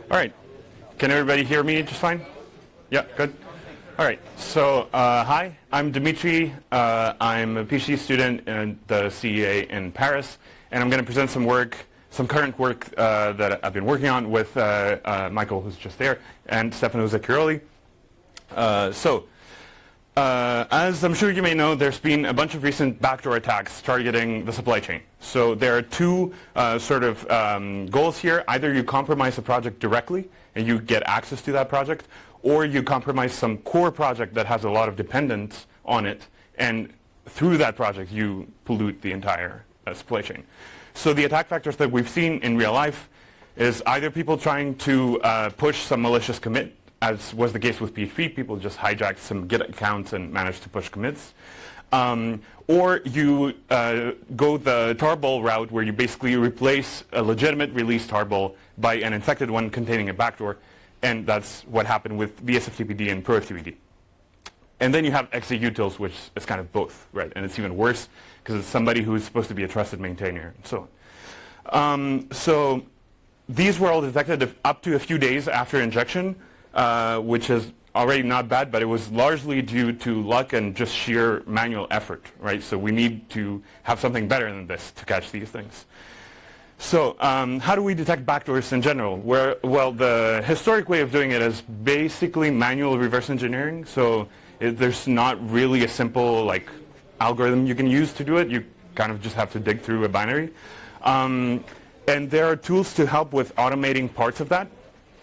All right. Can everybody hear me just fine? Yeah, good. All right. So, hi, I'm Dimitri. I'm a PhD student at the CEA in Paris, and I'm going to present some current work that I've been working on with Michael, who's just there, and Stefano Zaccheroli. As I'm sure you may know, there's been a bunch of recent backdoor attacks targeting the supply chain. So there are two goals here. Either you compromise a project directly and you get access to that project, or you compromise some core project that has a lot of dependence on it, and through that project you pollute the entire supply chain. So the attack vectors that we've seen in real life is either people trying to push some malicious commit, as was the case with PHP, people just hijacked some Git accounts and managed to push commits. Or you go the tarball route where you basically replace a legitimate release tarball by an infected one containing a backdoor, and that's what happened with VSFTPD and ProFTPD. And then you have executils, which is kind of both, right? And it's even worse because it's somebody who's supposed to be a trusted maintainer and so on. So these were all detected up to a few days after injection, which is already not bad, but it was largely due to luck and just sheer manual effort, right? So we need to have something better than this to catch these things. So how do we detect backdoors in general? Well, the historic way of doing it is basically manual reverse engineering. So there's not really a simple algorithm you can use to do it. You kind of just have to dig through a binary. And there are tools to help with automating parts of that.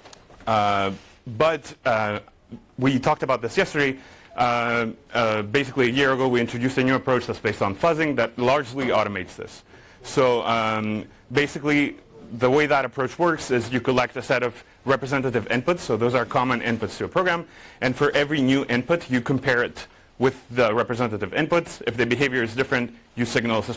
But we talked about this yesterday. Basically, a year ago, we introduced a new approach that's based on fuzzing that largely automates this. So basically, the way that approach works is you collect a set of representative inputs. So those are common inputs to a program. And for every new input, you compare it with the representative inputs. If the behavior is different, you signal